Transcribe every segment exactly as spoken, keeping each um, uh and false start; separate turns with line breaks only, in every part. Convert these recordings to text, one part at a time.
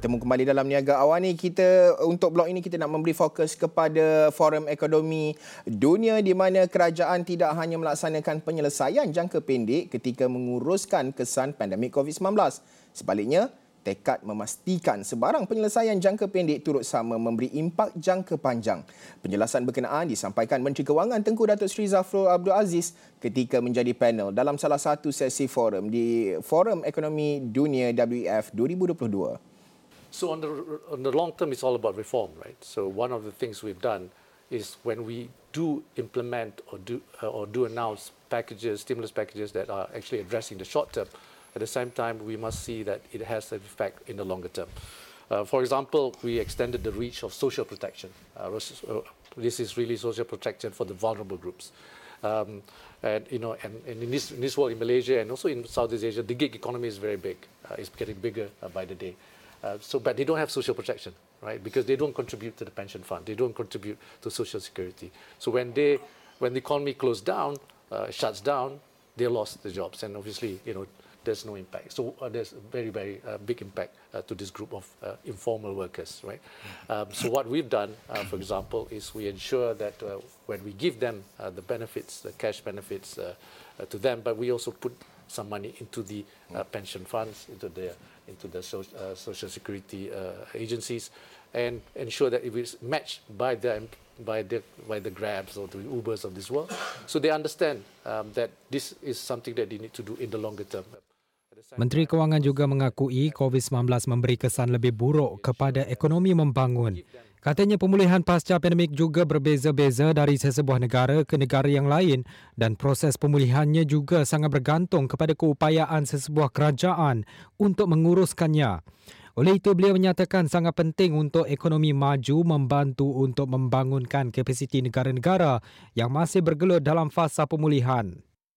Bertemu kembali dalam Niaga Awal ni, kita untuk blok ini kita nak memberi fokus kepada Forum Ekonomi Dunia di mana kerajaan tidak hanya melaksanakan penyelesaian jangka pendek ketika menguruskan kesan pandemik covid sembilan belas. Sebaliknya, tekad memastikan sebarang penyelesaian jangka pendek turut sama memberi impak jangka panjang. Penjelasan berkenaan disampaikan Menteri Kewangan Tengku Datuk Seri Zafrul Abdul Aziz ketika menjadi panel dalam salah satu sesi forum di Forum Ekonomi Dunia W E F dua ribu dua puluh dua.
So on the, on the long term, it's all about reform, right? So one of the things we've done is when we do implement or do, uh, or do announce packages, stimulus packages that are actually addressing the short term, at the same time, we must see that it has an effect in the longer term. Uh, for example, we extended the reach of social protection. Uh, this is really social protection for the vulnerable groups. Um, and you know, and, and in this in this world, in Malaysia and also in Southeast Asia, the gig economy is very big. Uh, it's getting bigger uh, by the day. Uh, so, but they don't have social protection, right? Because they don't contribute to the pension fund. They don't contribute to social security. So when they, when the economy closes down, uh, shuts down, they lost the jobs, and obviously, you know, there's no impact. So uh, there's a very, very uh, big impact uh, to this group of uh, informal workers, right? Um, so what we've done, uh, for example, is we ensure that uh, when we give them uh, the benefits, the cash benefits uh, uh, to them, but we also put some money into the uh, pension funds, into the into the so, uh, social security uh, agencies, and ensure that it is matched by the by the by the Grabs or the Ubers of this world, so they understand um, that this is something that they need to do in the longer term.
Menteri Kewangan juga mengakui covid sembilan belas memberi kesan lebih buruk kepada ekonomi membangun. Katanya pemulihan pasca pandemik juga berbeza-beza dari sesebuah negara ke negara yang lain dan proses pemulihannya juga sangat bergantung kepada keupayaan sesebuah kerajaan untuk menguruskannya. Oleh itu, beliau menyatakan sangat penting untuk ekonomi maju membantu untuk membangunkan kapasiti negara-negara yang masih bergelut dalam fasa pemulihan.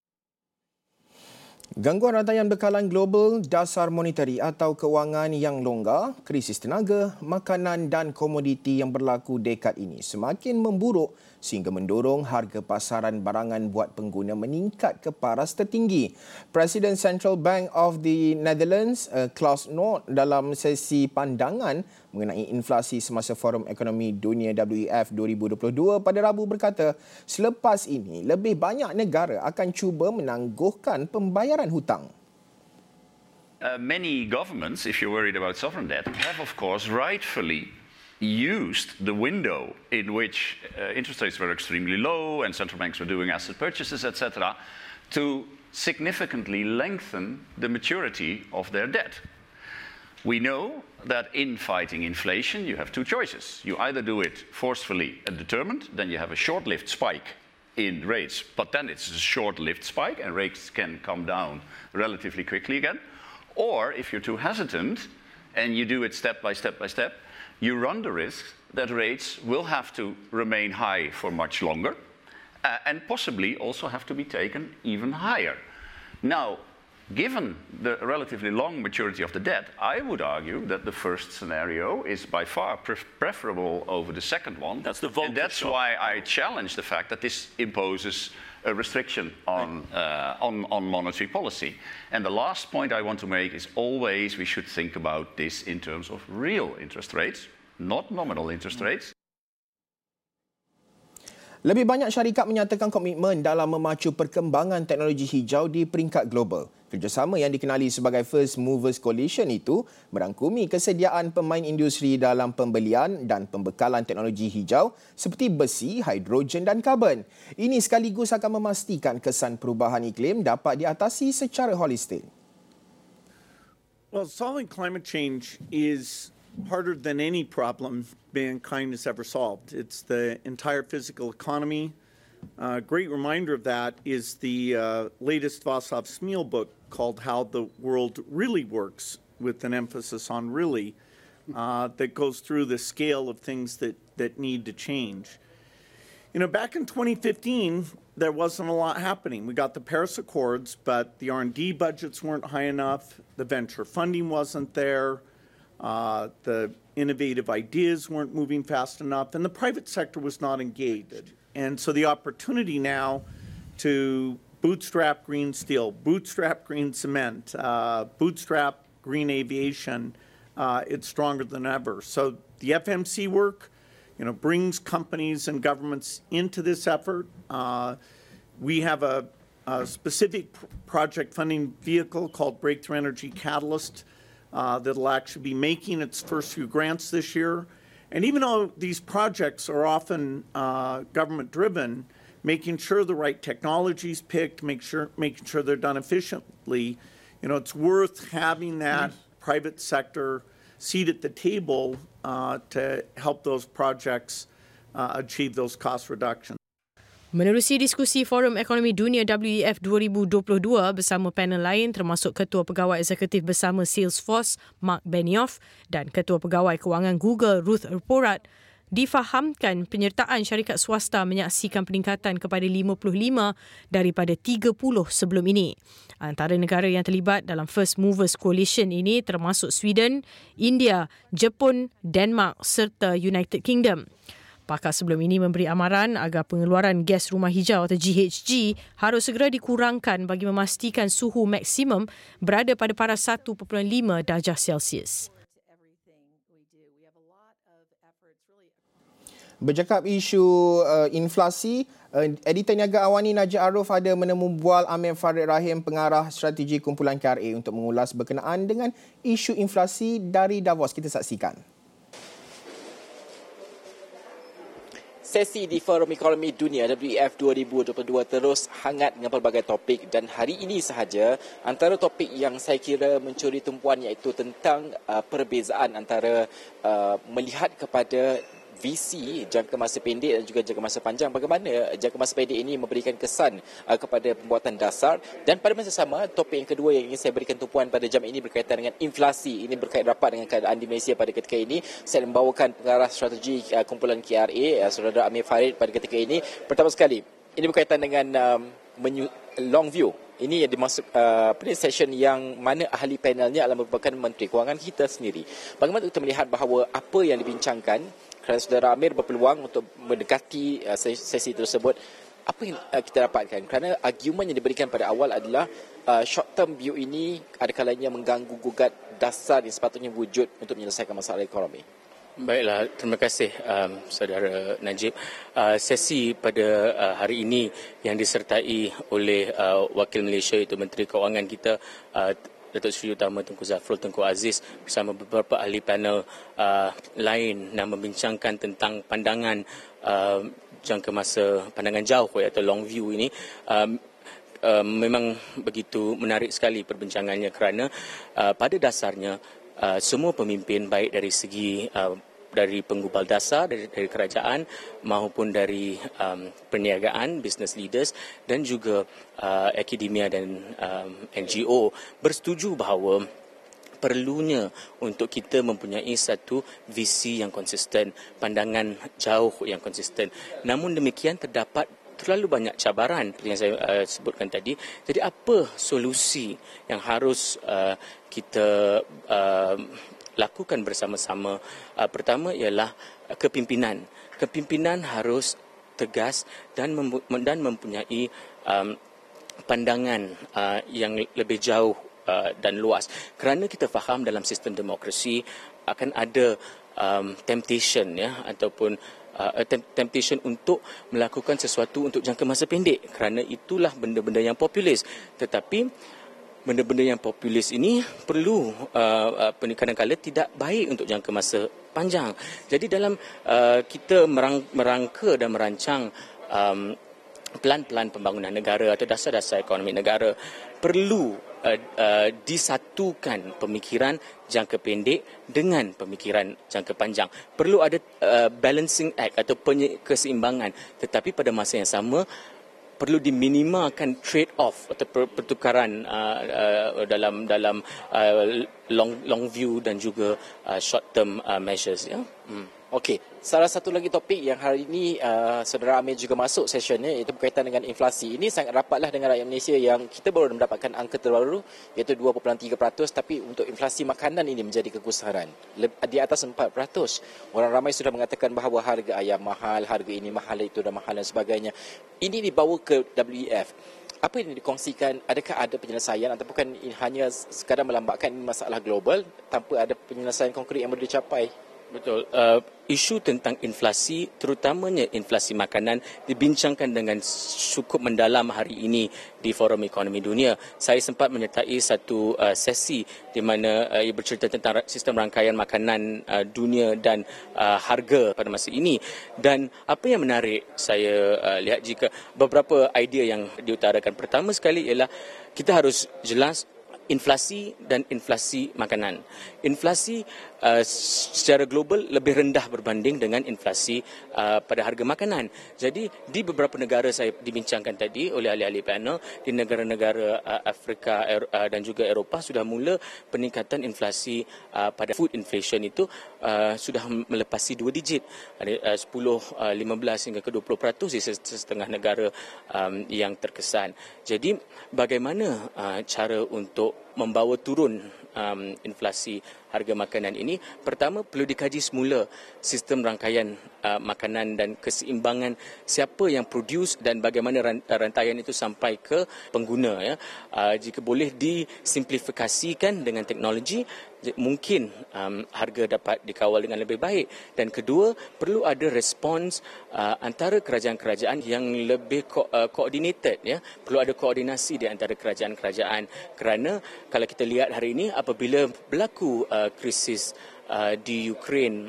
Gangguan rantaian bekalan global, dasar monetari atau kewangan yang longgar, krisis tenaga, makanan dan komoditi yang berlaku dekad ini semakin memburuk sehingga mendorong harga pasaran barangan buat pengguna meningkat ke paras tertinggi. Presiden Central Bank of the Netherlands, Klaus Knot, dalam sesi pandangan mengenai inflasi semasa Forum Ekonomi Dunia W E F dua ribu dua puluh dua pada Rabu berkata, selepas ini lebih banyak negara akan cuba menangguhkan pembayaran hutang.
Uh, many governments, if you're worried about sovereign debt, have of course rightfully used the window in which uh, interest rates were extremely low and central banks were doing asset purchases, et cetera, to significantly lengthen the maturity of their debt. We know that in fighting inflation, you have two choices. You either do it forcefully and determined, then you have a short-lived spike in rates, but then it's a short-lived spike and rates can come down relatively quickly again. Or if you're too hesitant and you do it step by step by step, you run the risk that rates will have to remain high for much longer uh, and possibly also have to be taken even higher. Now, given the relatively long maturity of the debt, I would argue that the first scenario is by far pre preferable over the second one.
That's the
and that's
shop.
why I challenge the fact that this imposes a restriction on, uh, on, on monetary policy. And the last point I want to make is always we should think about this in terms of real interest rates, not nominal interest rates.
Lebih banyak syarikat menyatakan komitmen dalam memacu perkembangan teknologi hijau di peringkat global. Kerjasama yang dikenali sebagai First Movers Coalition itu merangkumi kesediaan pemain industri dalam pembelian dan pembekalan teknologi hijau seperti besi, hidrogen dan karbon. Ini sekaligus akan memastikan kesan perubahan iklim dapat diatasi secara holistik.
Well, solving climate change is harder than any problem mankind has ever solved. It's the entire physical economy. A uh, great reminder of that is the uh, latest Václav Smil book called How the World Really Works, with an emphasis on really, uh, that goes through the scale of things that, that need to change. You know, back in twenty fifteen, there wasn't a lot happening. We got the Paris Accords, but the R and D budgets weren't high enough, the venture funding wasn't there, uh, the innovative ideas weren't moving fast enough, and the private sector was not engaged. And so the opportunity now to bootstrap green steel, bootstrap green cement, uh, bootstrap green aviation, uh, it's stronger than ever. So the F M C work, you know, brings companies and governments into this effort. Uh, we have a, a specific pr- project funding vehicle called Breakthrough Energy Catalyst uh, that'll actually be making its first few grants this year. And even though these projects are often uh, government-driven, making sure the right technology is picked, make sure, making sure they're done efficiently, you know, it's worth having that private sector seat at the table uh, to help those projects uh, achieve those cost reductions.
Menerusi diskusi Forum Ekonomi Dunia W E F dua ribu dua puluh dua bersama panel lain termasuk Ketua Pegawai Eksekutif bersama Salesforce Mark Benioff dan Ketua Pegawai Kewangan Google Ruth Porat, difahamkan penyertaan syarikat swasta menyaksikan peningkatan kepada lima puluh lima daripada tiga puluh sebelum ini. Antara negara yang terlibat dalam First Movers Coalition ini termasuk Sweden, India, Jepun, Denmark serta United Kingdom. Pakar sebelum ini memberi amaran agar pengeluaran gas rumah hijau atau G H G harus segera dikurangkan bagi memastikan suhu maksimum berada pada paras satu perpuluhan lima darjah Celsius.
Bercakap isu uh, inflasi, uh, Editor Niaga Awani Najib Arif ada menemu bual Amir Farid Rahim, pengarah strategi kumpulan K R A untuk mengulas berkenaan dengan isu inflasi dari Davos. Kita saksikan.
Sesi di Forum Ekonomi Dunia W E F dua ribu dua puluh dua terus hangat dengan pelbagai topik dan hari ini sahaja antara topik yang saya kira mencuri tumpuan iaitu tentang uh, perbezaan antara uh, melihat kepada V C jangka masa pendek dan juga jangka masa panjang, bagaimana jangka masa pendek ini memberikan kesan uh, kepada pembuatan dasar, dan pada masa sama topik yang kedua yang ingin saya berikan tumpuan pada jam ini berkaitan dengan inflasi. Ini berkait rapat dengan keadaan di Malaysia pada ketika ini. Saya membawakan pengarah strategi uh, kumpulan K R A, uh, saudara Amir Farid pada ketika ini. Pertama sekali, ini berkaitan dengan um, menyu- long view. Ini yang dimasuk uh, session yang mana ahli panelnya adalah merupakan Menteri Kewangan kita sendiri. Bagaimana kita melihat bahawa apa yang dibincangkan, kerana saudara Amir berpeluang untuk mendekati uh, sesi tersebut, apa yang uh, kita dapatkan? Kerana argumen yang diberikan pada awal adalah uh, short term view ini ada kalanya mengganggu gugat dasar yang sepatutnya wujud untuk menyelesaikan masalah ekonomi.
Baiklah, terima kasih um, saudara Najib. Uh, sesi pada uh, hari ini yang disertai oleh uh, Wakil Malaysia iaitu Menteri Kewangan kita, uh, Datuk Seri Utama Tunku Zafrul Tunku Aziz bersama beberapa ahli panel uh, lain yang membincangkan tentang pandangan uh, jangka masa pandangan jauh iaitu long view ini. Um, uh, memang begitu menarik sekali perbincangannya kerana uh, pada dasarnya uh, semua pemimpin baik dari segi uh, dari penggubal dasar, dari, dari kerajaan maupun dari um, perniagaan, business leaders dan juga uh, akademia dan um, N G O bersetuju bahawa perlunya untuk kita mempunyai satu visi yang konsisten, pandangan jauh yang konsisten. Namun demikian terdapat terlalu banyak cabaran yang saya uh, sebutkan tadi. Jadi apa solusi yang harus uh, kita uh, lakukan bersama-sama? Uh, pertama ialah uh, kepimpinan. Kepimpinan harus tegas dan mem- dan mempunyai um, pandangan uh, yang lebih jauh uh, dan luas. Kerana kita faham dalam sistem demokrasi akan ada um, temptation ya ataupun uh, temptation untuk melakukan sesuatu untuk jangka masa pendek. Kerana itulah benda-benda yang populis. Tetapi benda-benda yang populis ini perlu uh, kadang-kadang tidak baik untuk jangka masa panjang. Jadi dalam uh, kita merang, merangka dan merancang um, pelan-pelan pembangunan negara atau dasar-dasar ekonomi negara, perlu uh, uh, disatukan pemikiran jangka pendek dengan pemikiran jangka panjang. Perlu ada uh, balancing act atau penye- keseimbangan, tetapi pada masa yang sama perlu diminimalkan trade off atau pertukaran uh, uh, dalam dalam uh, long long view dan juga uh, short term uh, measures ya. Hmm.
Okey, salah satu lagi topik yang hari ini uh, saudara Amir juga masuk sessionnya iaitu berkaitan dengan inflasi. Ini sangat rapatlah dengan rakyat Malaysia yang kita baru mendapatkan angka terbaru iaitu dua perpuluhan tiga peratus, tapi untuk inflasi makanan ini menjadi kegusaran di atas empat peratus. Orang ramai sudah mengatakan bahawa harga ayam mahal, harga ini mahal, itu dah mahal dan sebagainya. Ini dibawa ke W E F. apa yang dikongsikan, adakah ada penyelesaian ataupun kan hanya sekadar melambatkan masalah global tanpa ada penyelesaian konkret yang boleh dicapai?
Betul. Uh, isu tentang inflasi, terutamanya inflasi makanan, dibincangkan dengan cukup mendalam hari ini di Forum Ekonomi Dunia. Saya sempat menyertai satu uh, sesi di mana uh, ia bercerita tentang sistem rangkaian makanan uh, dunia dan uh, harga pada masa ini. Dan apa yang menarik saya uh, lihat jika beberapa idea yang diutarakan. Pertama sekali ialah kita harus jelas inflasi dan inflasi makanan. Inflasi uh, secara global lebih rendah berbanding dengan inflasi uh, pada harga makanan. Jadi di beberapa negara saya dibincangkan tadi oleh ahli-ahli panel, di negara-negara uh, Afrika uh, dan juga Eropah sudah mula peningkatan inflasi uh, pada food inflation itu uh, sudah melepasi dua digit. Ada uh, sepuluh, lima belas hingga ke dua puluh peratus di setengah negara um, yang terkesan. Jadi bagaimana uh, cara untuk membawa turun um, inflasi harga makanan ini? Pertama, perlu dikaji semula sistem rangkaian uh, makanan dan keseimbangan siapa yang produce dan bagaimana rantaian itu sampai ke pengguna. Ya. Uh, jika boleh disimplifikasikan dengan teknologi, mungkin um, harga dapat dikawal dengan lebih baik. Dan kedua, perlu ada respons uh, antara kerajaan-kerajaan yang lebih ko- uh, coordinated. Ya. Perlu ada koordinasi di antara kerajaan-kerajaan, kerana kalau kita lihat hari ini apabila berlaku uh, krisis uh, di Ukraine,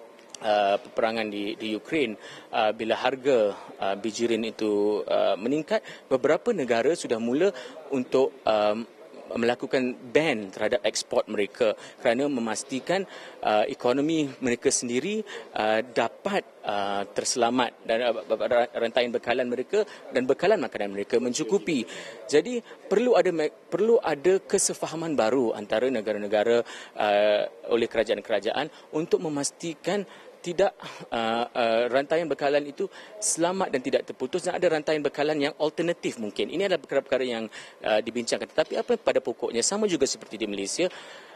uh, peperangan di, di Ukraine, uh, bila harga uh, bijirin itu uh, meningkat, beberapa negara sudah mula untuk um, melakukan ban terhadap ekspor mereka kerana memastikan uh, ekonomi mereka sendiri uh, dapat uh, terselamat dan uh, rantaian bekalan mereka dan bekalan makanan mereka mencukupi. Jadi perlu ada perlu ada kesefahaman baru antara negara-negara uh, oleh kerajaan-kerajaan untuk memastikan tidak uh, uh, rantaian bekalan itu selamat dan tidak terputus, dan ada rantaian bekalan yang alternatif mungkin. Ini adalah perkara-perkara yang uh, dibincangkan. Tetapi apa pada pokoknya sama juga seperti di Malaysia,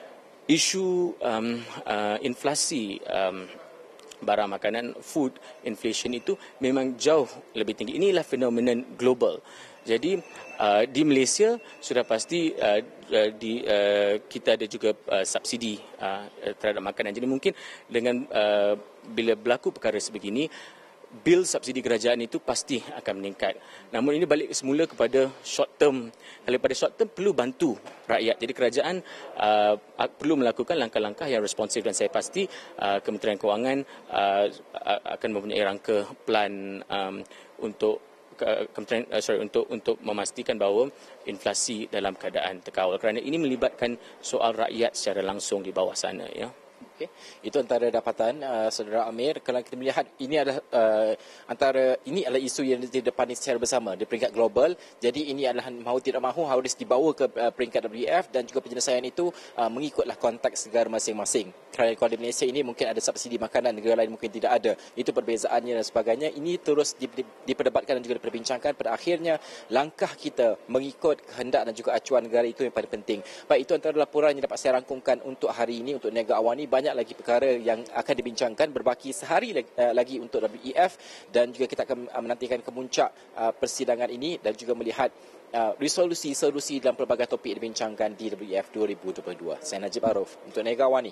isu um, uh, inflasi um, barang makanan, food inflation itu memang jauh lebih tinggi. Inilah fenomena global. Jadi uh, di Malaysia sudah pasti uh, uh, di uh, kita ada juga uh, subsidi uh, terhadap makanan. Jadi mungkin dengan uh, bila berlaku perkara sebegini, bil subsidi kerajaan itu pasti akan meningkat. Namun ini balik semula kepada short term. Kalau pada short term perlu bantu rakyat. Jadi kerajaan uh, perlu melakukan langkah-langkah yang responsif, dan saya pasti uh, Kementerian Kewangan uh, akan mempunyai rangka plan um, untuk Kementerian uh, sorry untuk untuk memastikan bahawa inflasi dalam keadaan terkawal, kerana ini melibatkan soal rakyat secara langsung di bawah sana, ya.
Okay. Itu antara dapatan uh, Saudara Amir. Kalau kita melihat ini adalah uh, antara ini adalah isu yang didepani secara bersama di peringkat global. Jadi ini adalah mahu tidak mahu harus dibawa ke uh, peringkat W E F, dan juga penyelesaian itu uh, mengikutlah konteks negara masing-masing. Kerana kalau di Malaysia ini mungkin ada subsidi makanan, negara lain mungkin tidak ada. Itu perbezaannya dan sebagainya. Ini terus diperdebatkan dan juga diperbincangkan. Pada akhirnya langkah kita mengikut kehendak dan juga acuan negara itu yang paling penting. Baik, itu antara laporan yang dapat saya rangkumkan untuk hari ini untuk Niaga Awani. Banyak lagi perkara yang akan dibincangkan, berbaki sehari lagi untuk W E F, dan juga kita akan menantikan kemuncak persidangan ini dan juga melihat resolusi-solusi dalam pelbagai topik dibincangkan di W E F dua ribu dua puluh dua. Saya Najib Arif untuk Niaga Awani.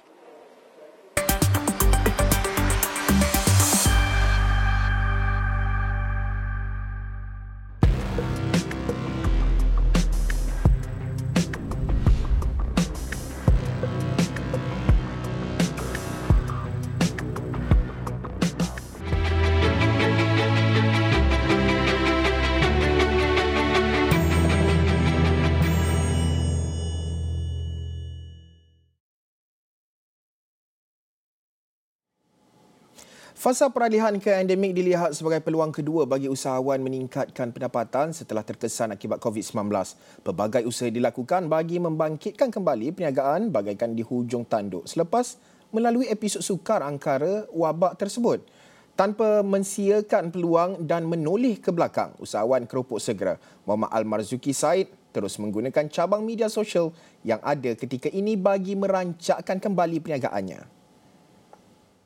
Fasa peralihan ke endemik dilihat sebagai peluang kedua bagi usahawan meningkatkan pendapatan setelah terkesan akibat covid sembilan belas. Pelbagai usaha dilakukan bagi membangkitkan kembali perniagaan bagaikan di hujung tanduk selepas melalui episod sukar angkara wabak tersebut. Tanpa mensiakan peluang dan menoleh ke belakang, usahawan keropok segera Muhammad Al-Marzuki Said terus menggunakan cabang media sosial yang ada ketika ini bagi merancakkan kembali perniagaannya.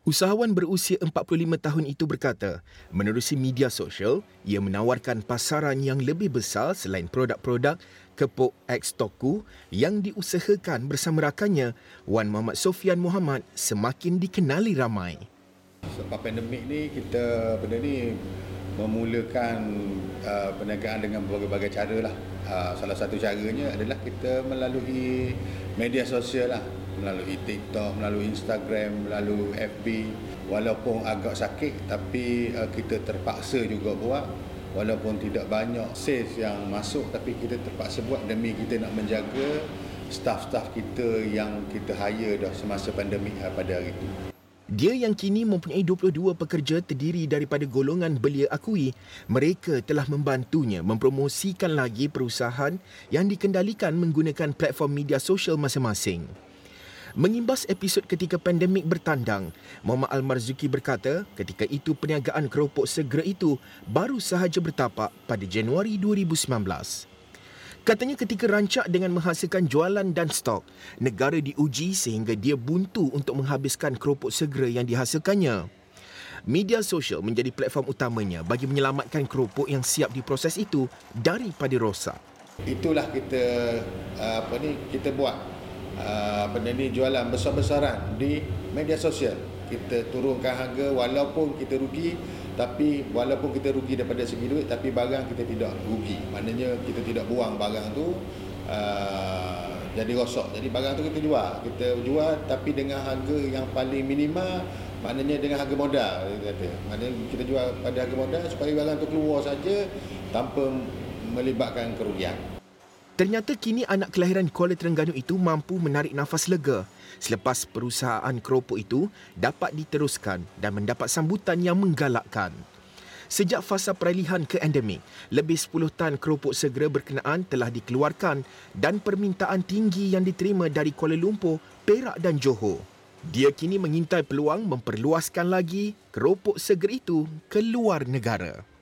Usahawan berusia empat puluh lima tahun itu berkata, menerusi media sosial, ia menawarkan pasaran yang lebih besar selain produk-produk kepok X Toku yang diusahakan bersama rakannya, Wan Muhammad Sofian Muhammad, semakin dikenali ramai.
Sebab pandemik ni, kita benda ni memulakan uh, perniagaan dengan berbagai-bagai cara lah. Uh, salah satu caranya adalah kita melalui media sosial lah. Melalui TikTok, melalui Instagram, melalui F B. Walaupun agak sakit, tapi uh, kita terpaksa juga buat. Walaupun tidak banyak sales yang masuk, tapi kita terpaksa buat demi kita nak menjaga staf-staf kita yang kita hire dah semasa pandemik pada hari itu.
Dia yang kini mempunyai dua puluh dua pekerja terdiri daripada golongan belia akui, mereka telah membantunya mempromosikan lagi perusahaan yang dikendalikan menggunakan platform media sosial masing-masing. Mengimbas episod ketika pandemik bertandang, Muhammad Al-Marzuki berkata ketika itu perniagaan keropok segera itu baru sahaja bertapak pada Januari dua ribu sembilan belas. Katanya ketika rancak dengan menghasilkan jualan dan stok, negara diuji sehingga dia buntu untuk menghabiskan keropok segera yang dihasilkannya. Media sosial menjadi platform utamanya bagi menyelamatkan keropok yang siap diproses itu daripada rosak.
Itulah kita apa ni kita buat. Uh, benda ni jualan besar-besaran di media sosial. Kita turunkan harga walaupun kita rugi, tapi walaupun kita rugi daripada segi duit, tapi barang kita tidak rugi. Maknanya kita tidak buang barang tu uh, jadi rosak. Jadi barang tu kita jual. Kita jual tapi dengan harga yang paling minima, maknanya dengan harga modal. Kata. Maknanya kita jual pada harga modal supaya barang tu keluar saja tanpa melibatkan kerugian.
Ternyata kini anak kelahiran Kuala Terengganu itu mampu menarik nafas lega selepas perusahaan keropok itu dapat diteruskan dan mendapat sambutan yang menggalakkan. Sejak fasa peralihan ke endemik, lebih sepuluh tan keropok segera berkenaan telah dikeluarkan dan permintaan tinggi yang diterima dari Kuala Lumpur, Perak dan Johor. Dia kini mengintai peluang memperluaskan lagi keropok segera itu ke luar negara.